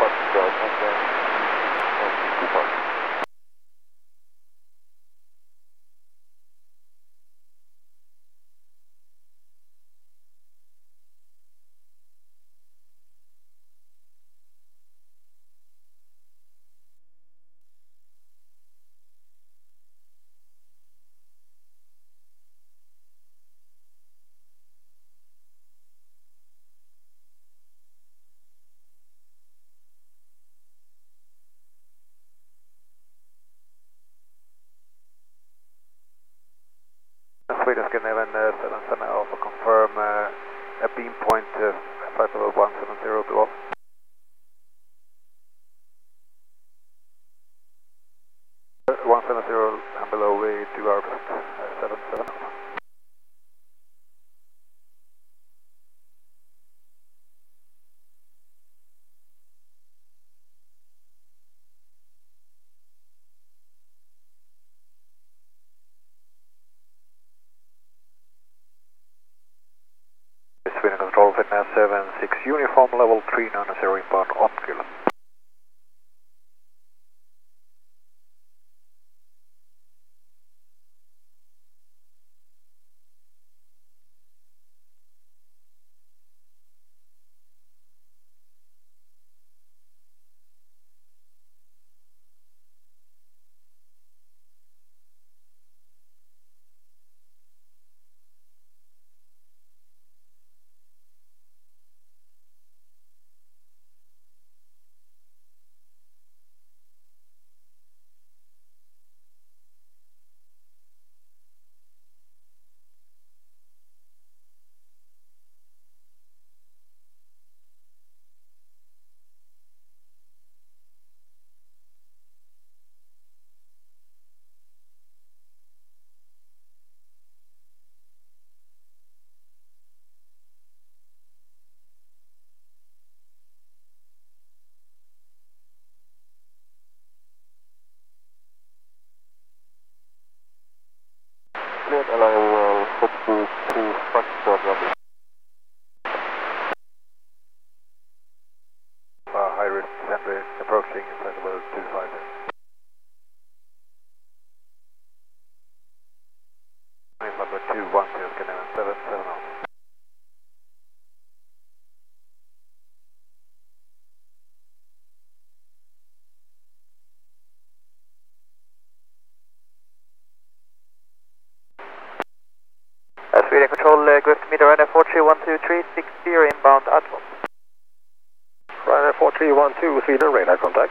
Sweden Scandinavian 77 Alpha, confirm a beam point flight level 170 below. One 170 and below, we do our best. 77 Alpha. Sweden Control, fitness 76, uniform level 390 inbound Opkil. Cleared allowing 62 Foxtrot Robbie. High risk descent approaching flight level 25. Number 210 Scandinavian 77 Alpha. Sweden Control, go to meter runner 43123, 60 inbound Atmos. Runner 4312, Sweden, radar contact.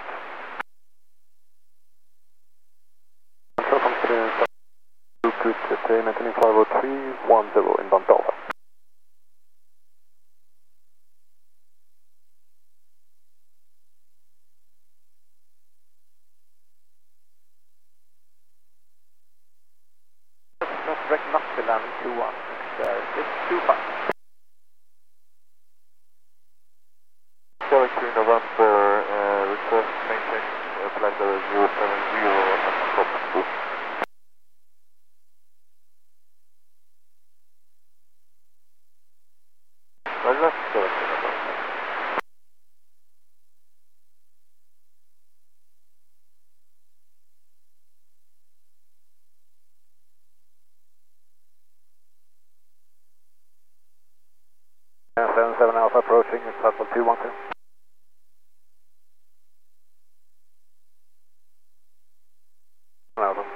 Good, maintaining 50310 inbound Delta. Not to landing 21, 625. Galaxy November, request maintain flight level 070 and stop 2. Well, that's Galaxy November. Yeah, 77 Alpha approaching flight level 212. Alpha.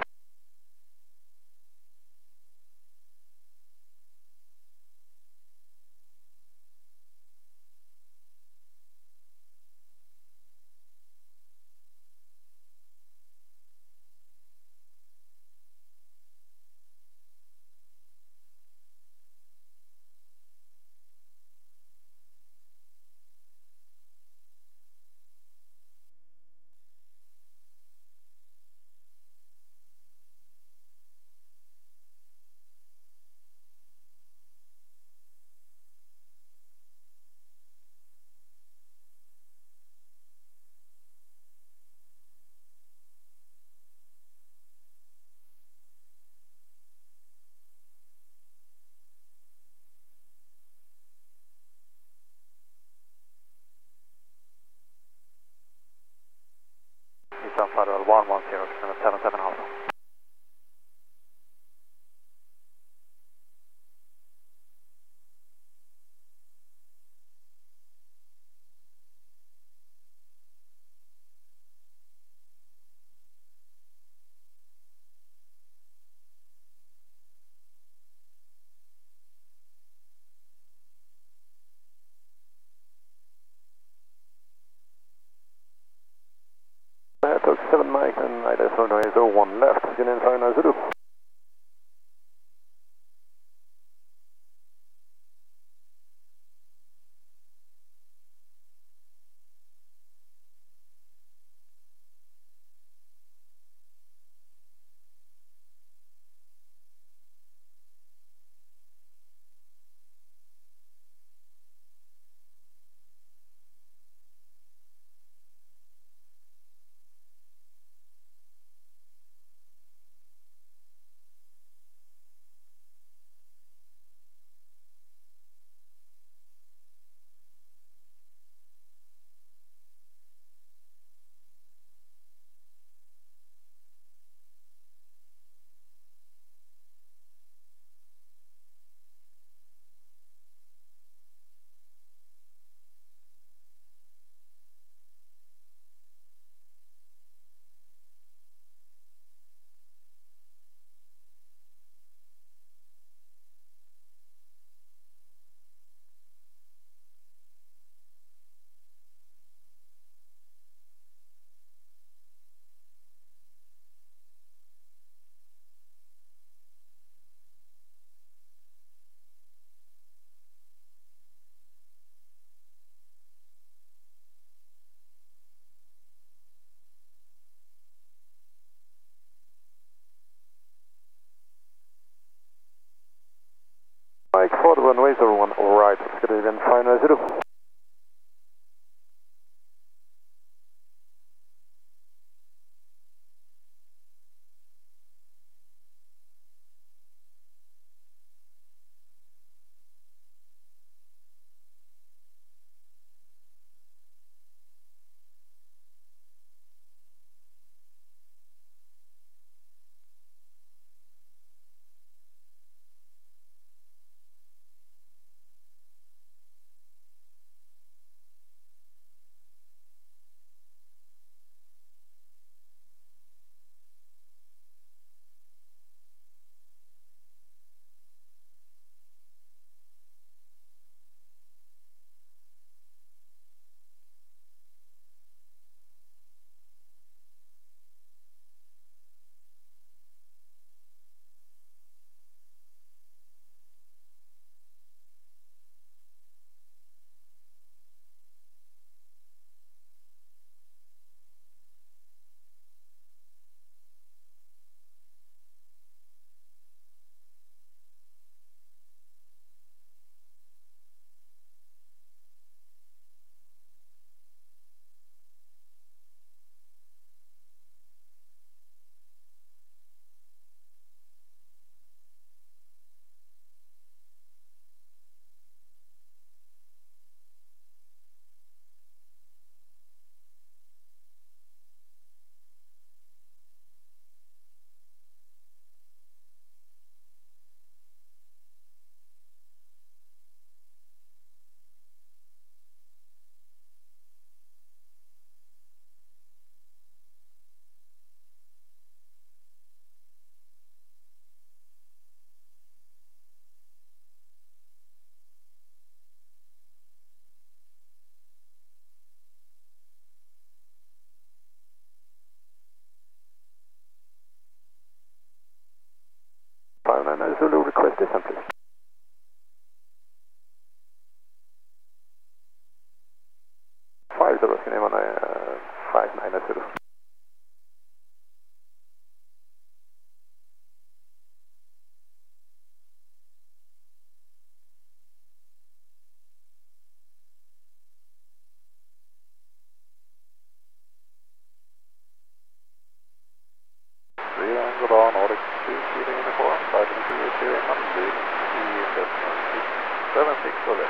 Federal 110, 777 Alpha. Talk 7 Mike and IDS noise 01 left, Union Final Zulu. Mike for the runway 01, alright, Scandinavian Final Zulu. Final Zulu request descent please. 50 Scandinavian 59 Zulu. God dag, Nordic 24 uniform, 520 76 over.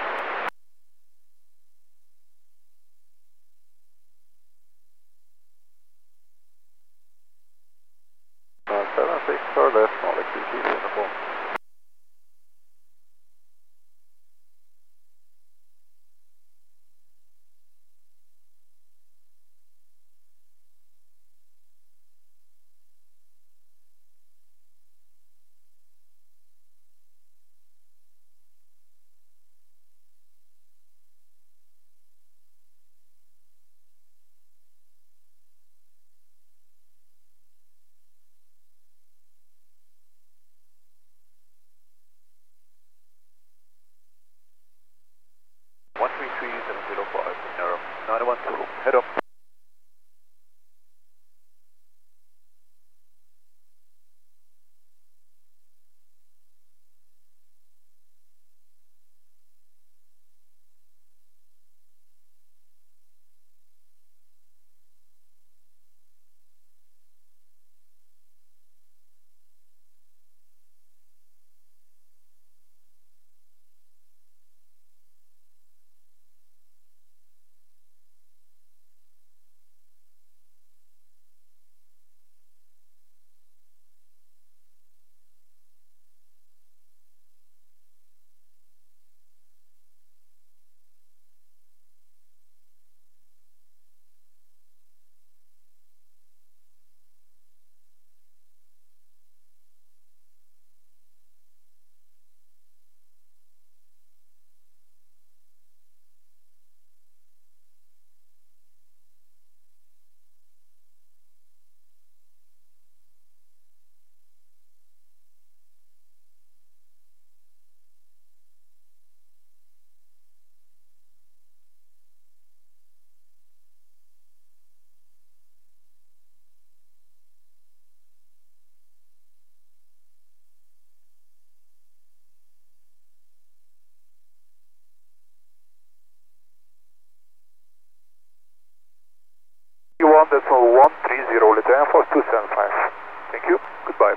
91 Zulu. Head up. Decimal 130, Lieutenant Force 275. Thank you, goodbye.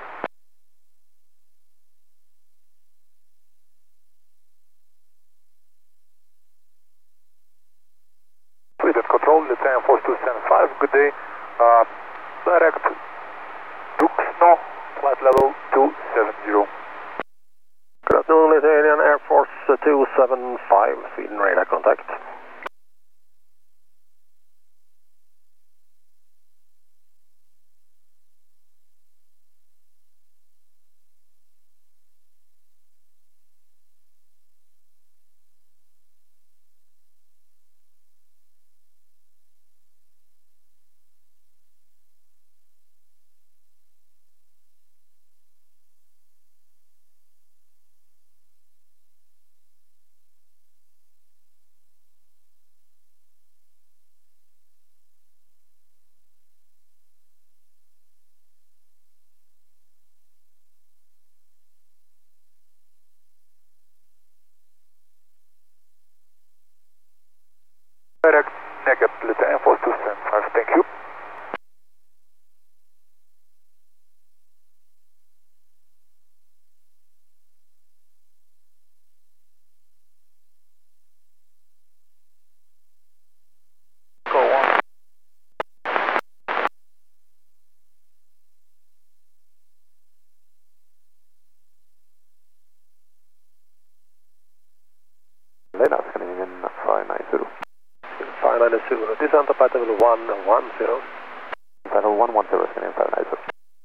Sweden Control, Lieutenant Force 275, good day. Direct Duxno, flight level 270. Good afternoon, Lithuanian Air Force 275, Sweden radar contact. Direct negative, Lieutenant Force 275, thank you. Go on. Lena, coming in 590. 590, descent up at level 110. Level 110, coming in 590.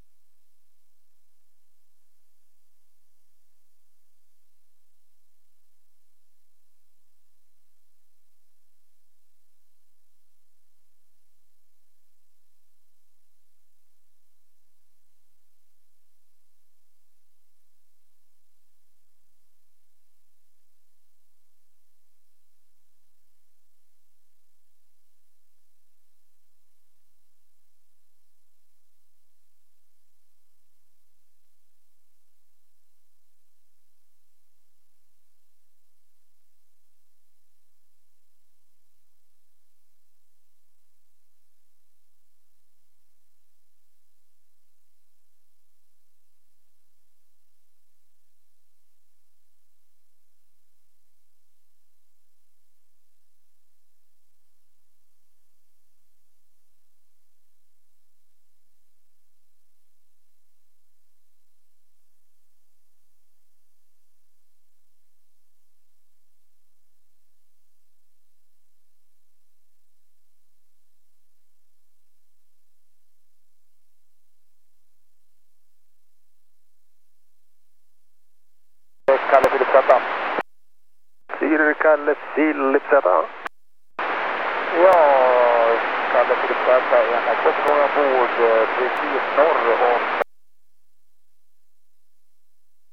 Kalle Filip Z. Syrer Kalle Filip Z. Ja, Kalle Filip Z, en koppling ombord precis norr om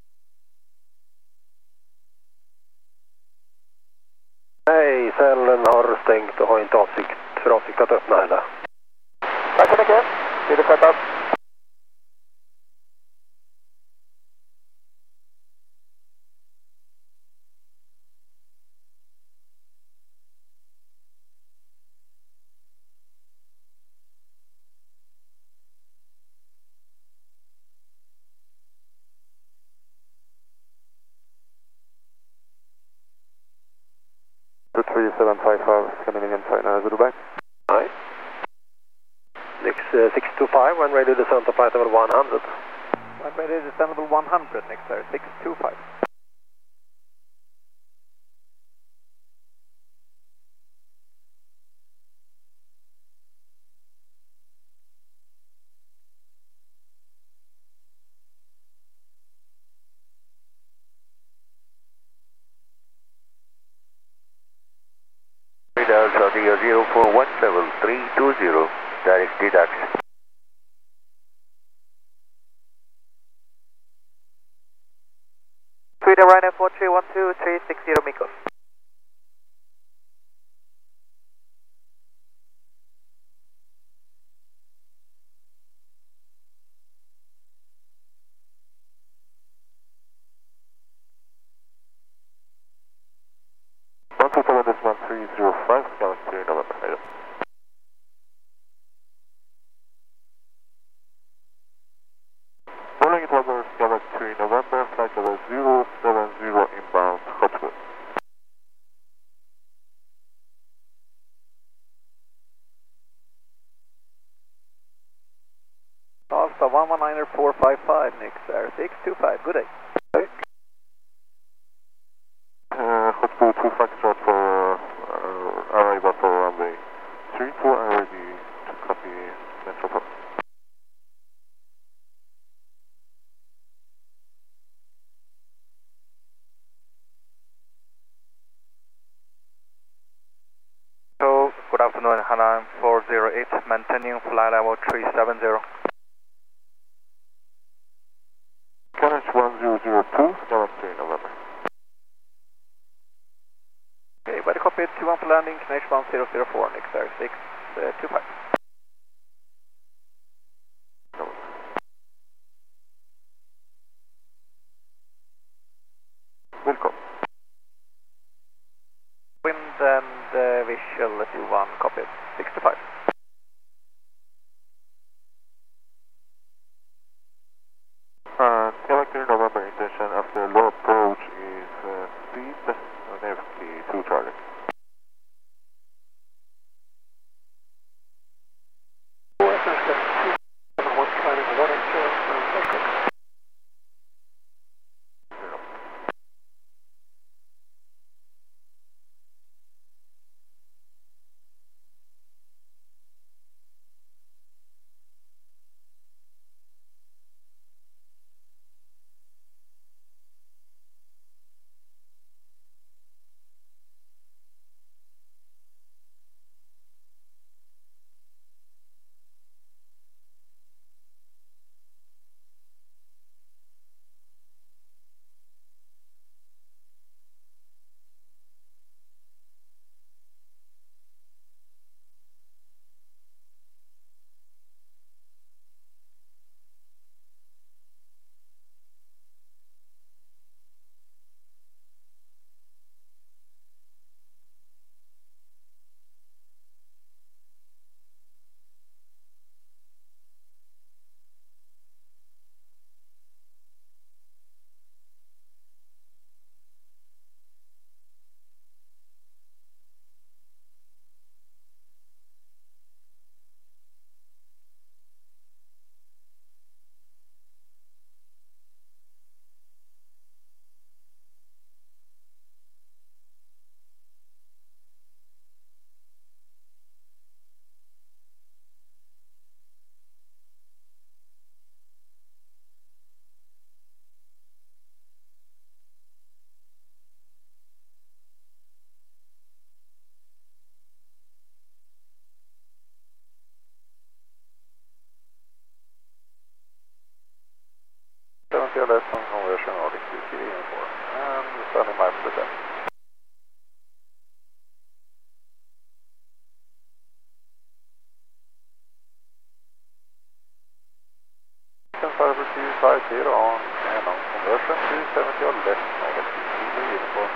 Nej, cellen har har stängt och har inte för avsikt att öppna heller. Tack så mycket. Till det skötas. Two 3755 coming in China Zulu back. Hi. Nix 625 when ready to descent to flight level 100. When ready to descent level 100, next sir, 625. Saudi 0417 direct deduct. Sweden Ryanair 4312 360 Mikos. November, flight level 070 inbound Hotwood. Alpha 119455, next sir, 625, good day. Hotwood 2 Foxtrot for arrival for runway 34 and ready to copy Metropole. So, good afternoon, Hana 408, maintaining flight level 370. Challenge 1002, November, November. Okay, by the copy 21 for landing, Connection 1004, next sir, 625. Welcome. Wind and visual 21, copy 65. Character November intention after low approach is speed on FT 2 Charlie. 0 on and on conversion 270 on left negative kilo uniform.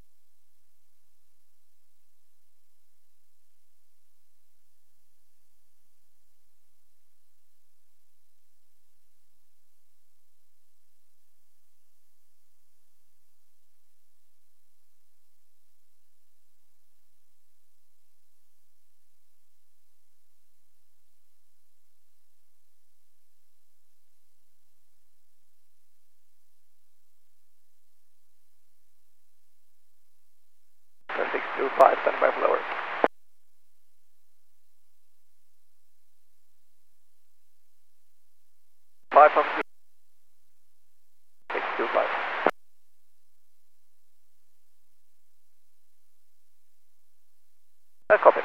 Sir 625, standing by for lower. 5 from 625. Copy.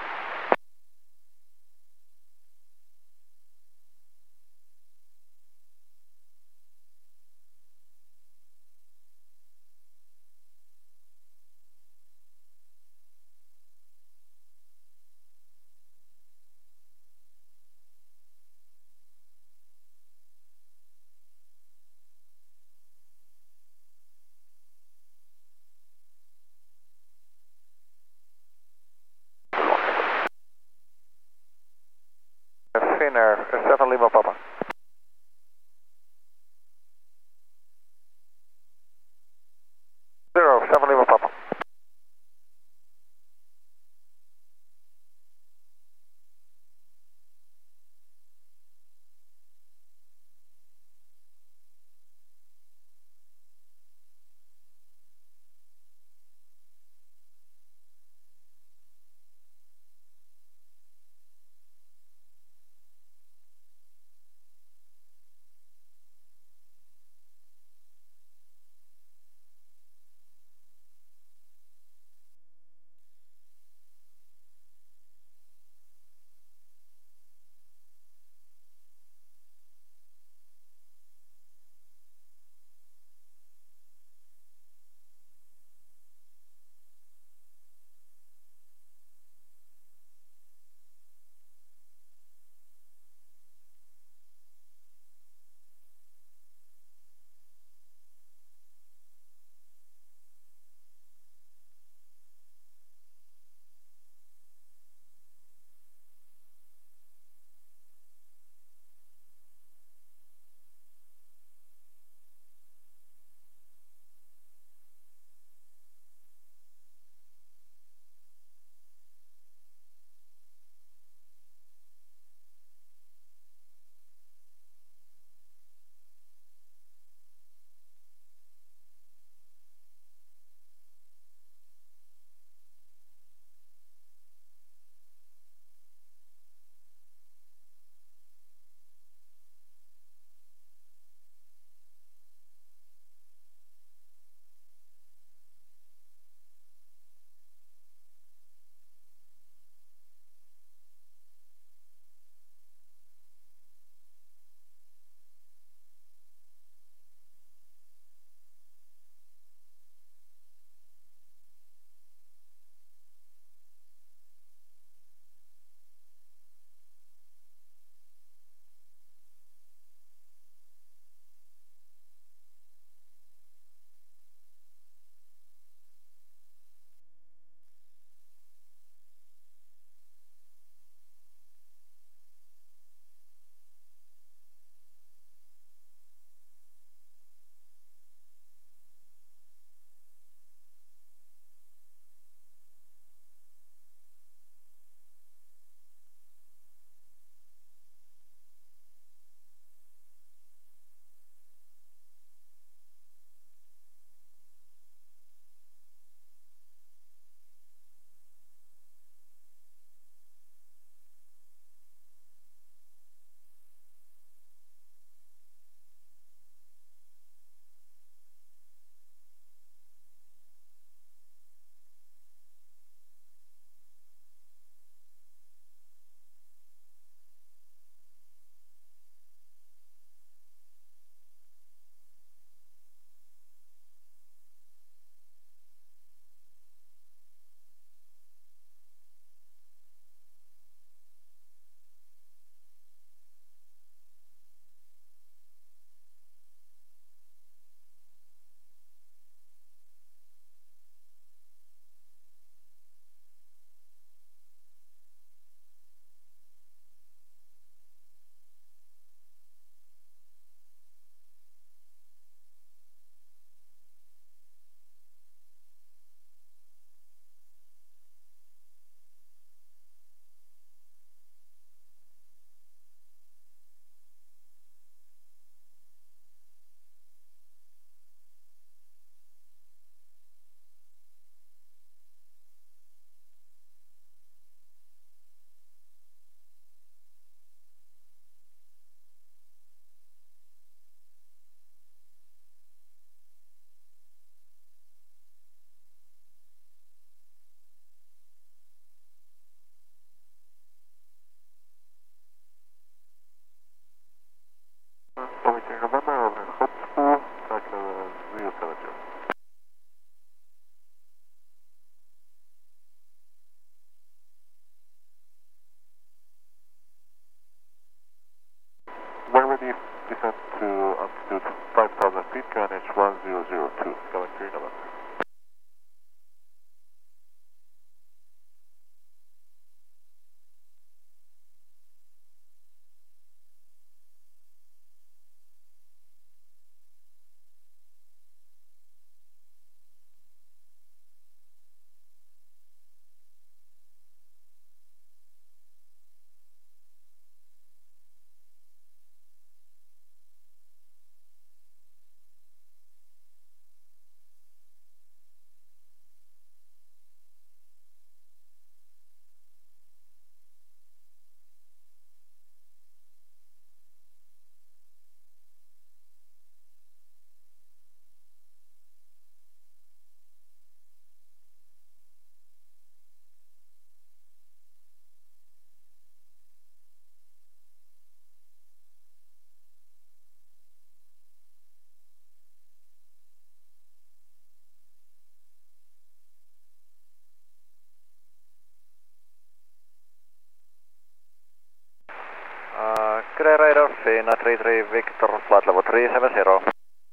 Good day, radar, Fina 33 Victor, flight level 370.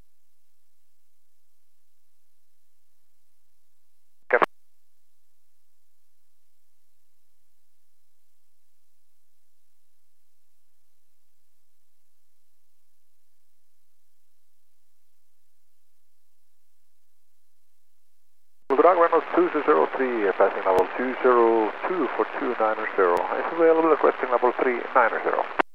Drag Reynolds 203, passing level 202 for 290. Is available requesting level 390.